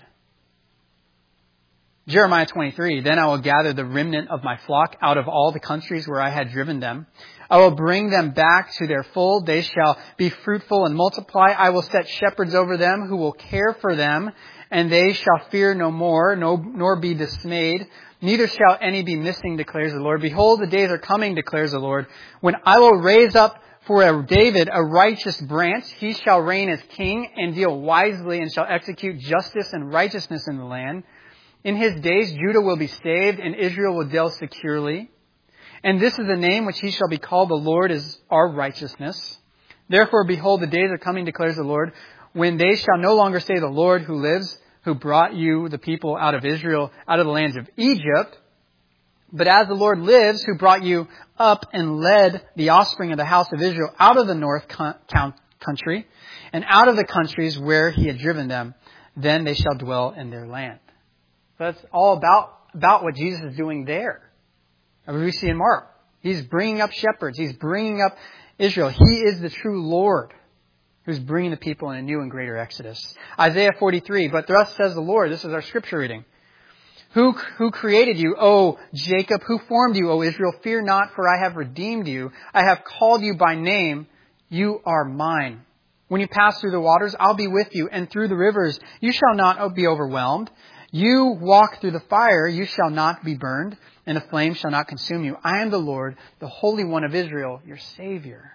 Jeremiah twenty-three, then I will gather the remnant of my flock out of all the countries where I had driven them. I will bring them back to their fold. They shall be fruitful and multiply. I will set shepherds over them who will care for them, and they shall fear no more, no, nor be dismayed. Neither shall any be missing, declares the Lord. Behold, the days are coming, declares the Lord, when I will raise up for a David a righteous branch. He shall reign as king and deal wisely, and shall execute justice and righteousness in the land. In his days, Judah will be saved, and Israel will dwell securely. And this is the name which he shall be called: the Lord is our righteousness. Therefore, behold, the days are coming, declares the Lord, when they shall no longer say, the Lord who lives, who brought you, the people, out of Israel, out of the lands of Egypt. But as the Lord lives, who brought you up and led the offspring of the house of Israel out of the north country, and out of the countries where he had driven them, then they shall dwell in their land. That's all about, about what Jesus is doing there. As we see in Mark, He's bringing up shepherds. He's bringing up Israel. He is the true Lord who's bringing the people in a new and greater exodus. Isaiah forty-three, but thus says the Lord, this is our scripture reading. Who, who created you, O Jacob? Who formed you, O Israel? Fear not, for I have redeemed you. I have called you by name. You are mine. When you pass through the waters, I'll be with you. And through the rivers, you shall not be overwhelmed. You walk through the fire, you shall not be burned, and the flame shall not consume you. I am the Lord, the Holy One of Israel, your Savior.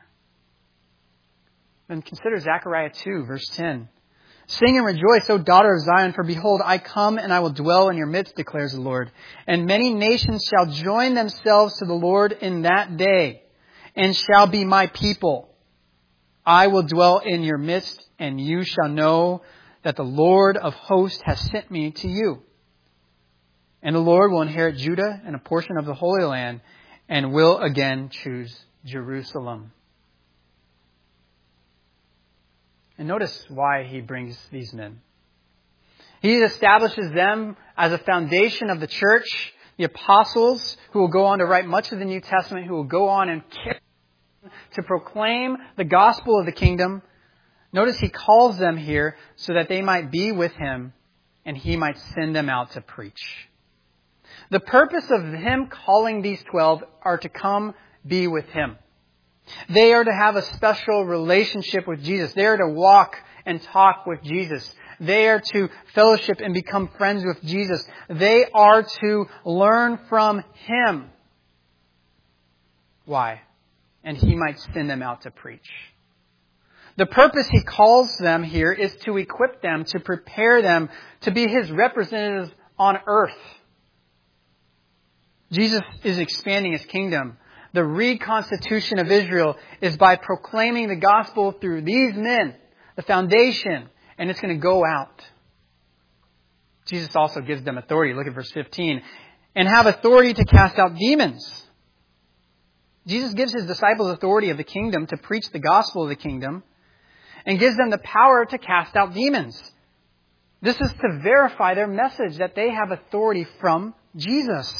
Then consider Zechariah two, verse ten. Sing and rejoice, O daughter of Zion, for behold, I come and I will dwell in your midst, declares the Lord. And many nations shall join themselves to the Lord in that day, and shall be my people. I will dwell in your midst, and you shall know that the Lord of hosts has sent me to you. And the Lord will inherit Judah and a portion of the Holy Land, and will again choose Jerusalem. And notice why He brings these men. He establishes them as a foundation of the church, the apostles, who will go on to write much of the New Testament, who will go on and carry to proclaim the gospel of the kingdom. Notice he calls them here so that they might be with him and he might send them out to preach. The purpose of him calling these twelve are to come be with him. They are to have a special relationship with Jesus. They are to walk and talk with Jesus. They are to fellowship and become friends with Jesus. They are to learn from him. Why? And he might send them out to preach. The purpose he calls them here is to equip them, to prepare them to be his representatives on earth. Jesus is expanding his kingdom. The reconstitution of Israel is by proclaiming the gospel through these men, the foundation, and it's going to go out. Jesus also gives them authority. Look at verse fifteen. And have authority to cast out demons. Jesus gives his disciples authority of the kingdom to preach the gospel of the kingdom and gives them the power to cast out demons. This is to verify their message that they have authority from Jesus.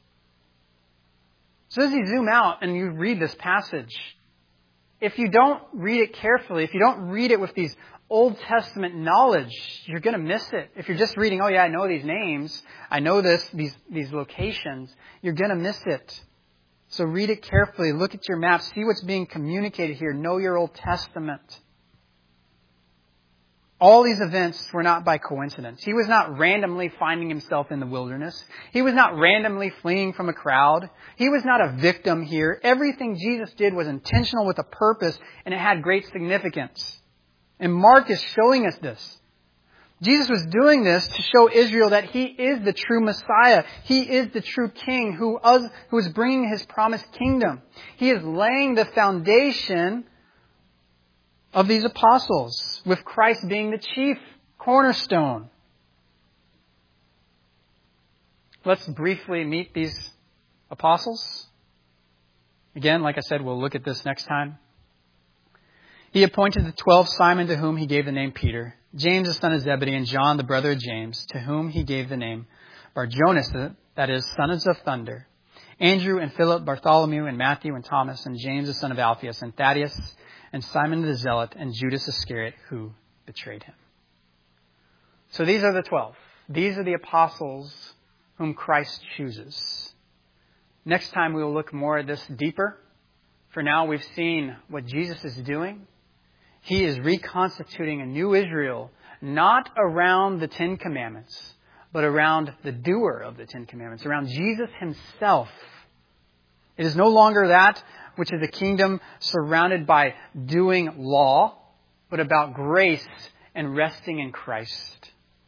So as you zoom out and you read this passage, if you don't read it carefully, if you don't read it with these Old Testament knowledge, you're going to miss it. If you're just reading, oh yeah, I know these names, I know this, these, these locations, you're going to miss it. So read it carefully, look at your map, see what's being communicated here, know your Old Testament. All these events were not by coincidence. He was not randomly finding himself in the wilderness. He was not randomly fleeing from a crowd. He was not a victim here. Everything Jesus did was intentional with a purpose, and it had great significance. And Mark is showing us this. Jesus was doing this to show Israel that he is the true Messiah. He is the true King who is bringing his promised kingdom. He is laying the foundation of these apostles, with Christ being the chief cornerstone. Let's briefly meet these apostles. Again, like I said, we'll look at this next time. He appointed the twelve, Simon, to whom he gave the name Peter, James the son of Zebedee, and John the brother of James, to whom he gave the name Bar-Jonas, that is, sons of thunder, Andrew and Philip, Bartholomew and Matthew and Thomas, and James the son of Alphaeus, and Thaddeus, and Simon the Zealot, and Judas Iscariot, who betrayed him. So these are the twelve. These are the apostles whom Christ chooses. Next time we will look more at this deeper. For now we've seen what Jesus is doing. He is reconstituting a new Israel, not around the Ten Commandments, but around the doer of the Ten Commandments, around Jesus himself. It is no longer that which is a kingdom surrounded by doing law, but about grace and resting in Christ.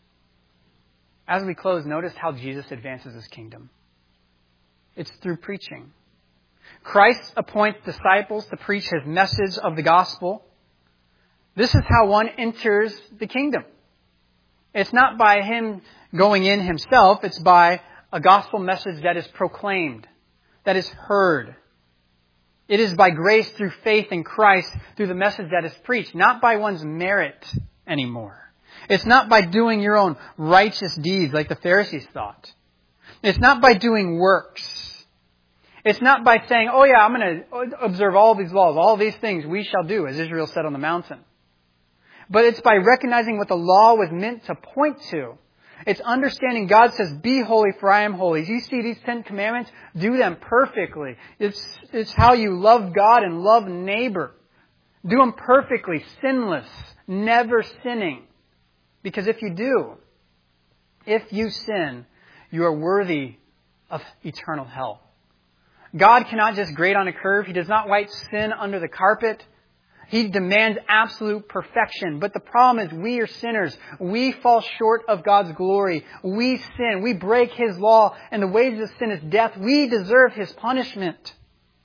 As we close, notice how Jesus advances his kingdom. It's through preaching. Christ appoints disciples to preach his message of the gospel. This is how one enters the kingdom. It's not by him going in himself. It's by a gospel message that is proclaimed, that is heard. It is by grace through faith in Christ, through the message that is preached, not by one's merit anymore. It's not by doing your own righteous deeds like the Pharisees thought. It's not by doing works. It's not by saying, oh yeah, I'm going to observe all these laws, all these things we shall do, as Israel said on the mountain. But it's by recognizing what the law was meant to point to. It's understanding God says, be holy for I am holy. You see these Ten Commandments? Do them perfectly. It's, it's how you love God and love neighbor. Do them perfectly, sinless, never sinning. Because if you do, if you sin, you are worthy of eternal hell. God cannot just grade on a curve. He does not wipe sin under the carpet. He demands absolute perfection. But the problem is we are sinners. We fall short of God's glory. We sin. We break his law. And the wages of sin is death. We deserve his punishment.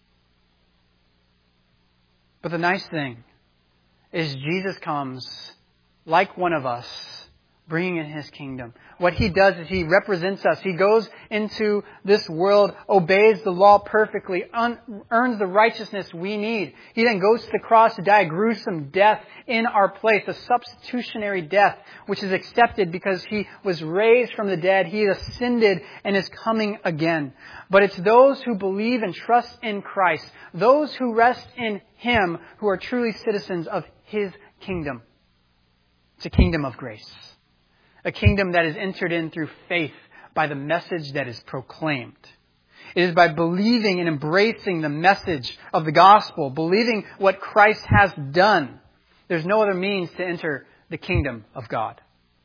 But the nice thing is Jesus comes like one of us, bringing in His kingdom. What He does is He represents us. He goes into this world, obeys the law perfectly, un- earns the righteousness we need. He then goes to the cross to die a gruesome death in our place, a substitutionary death, which is accepted because He was raised from the dead. He ascended and is coming again. But it's those who believe and trust in Christ, those who rest in Him, who are truly citizens of His kingdom. It's a kingdom of grace. A kingdom that is entered in through faith by the message that is proclaimed. It is by believing and embracing the message of the gospel, believing what Christ has done. There's no other means to enter the kingdom of God.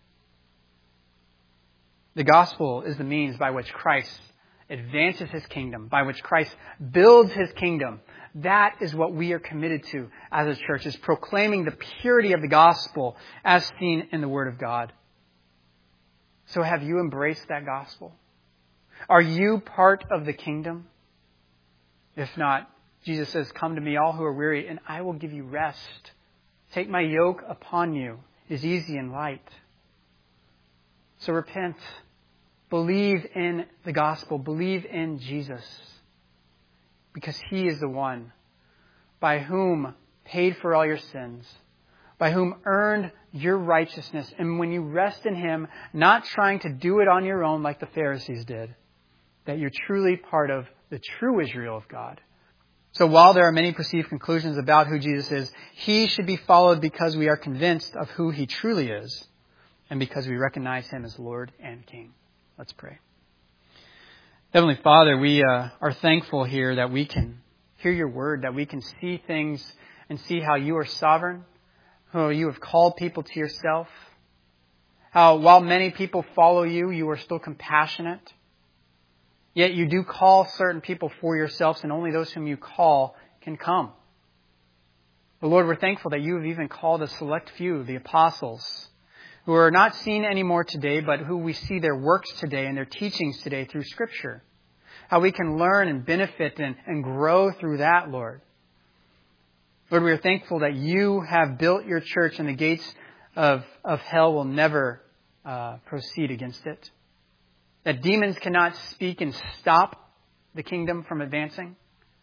The gospel is the means by which Christ advances His kingdom, by which Christ builds His kingdom. That is what we are committed to as a church, is proclaiming the purity of the gospel as seen in the Word of God. So have you embraced that gospel? Are you part of the kingdom? If not, Jesus says, "Come to me, all who are weary, and I will give you rest. Take my yoke upon you. It is easy and light." So repent. Believe in the gospel. Believe in Jesus. Because He is the one by whom paid for all your sins, by whom earned your righteousness. And when you rest in Him, not trying to do it on your own like the Pharisees did, that you're truly part of the true Israel of God. So while there are many perceived conclusions about who Jesus is, He should be followed because we are convinced of who He truly is and because we recognize Him as Lord and King. Let's pray. Heavenly Father, we uh, are thankful here that we can hear Your Word, that we can see things and see how You are sovereign, how You have called people to Yourself, how while many people follow You, You are still compassionate. Yet You do call certain people for Yourselves, and only those whom You call can come. But Lord, we're thankful that You have even called a select few, the apostles, who are not seen anymore today, but who we see their works today and their teachings today through Scripture. How we can learn and benefit and, and grow through that, Lord. Lord, we are thankful that You have built Your church and the gates of, of hell will never uh, proceed against it. That demons cannot speak and stop the kingdom from advancing.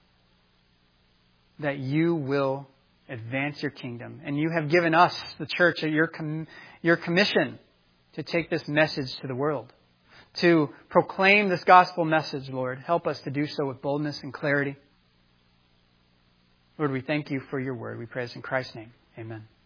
That You will advance Your kingdom. And You have given us, the church, your, com- your commission to take this message to the world. To proclaim this gospel message, Lord. Help us to do so with boldness and clarity. Lord, we thank You for Your word. We pray this in Christ's name. Amen.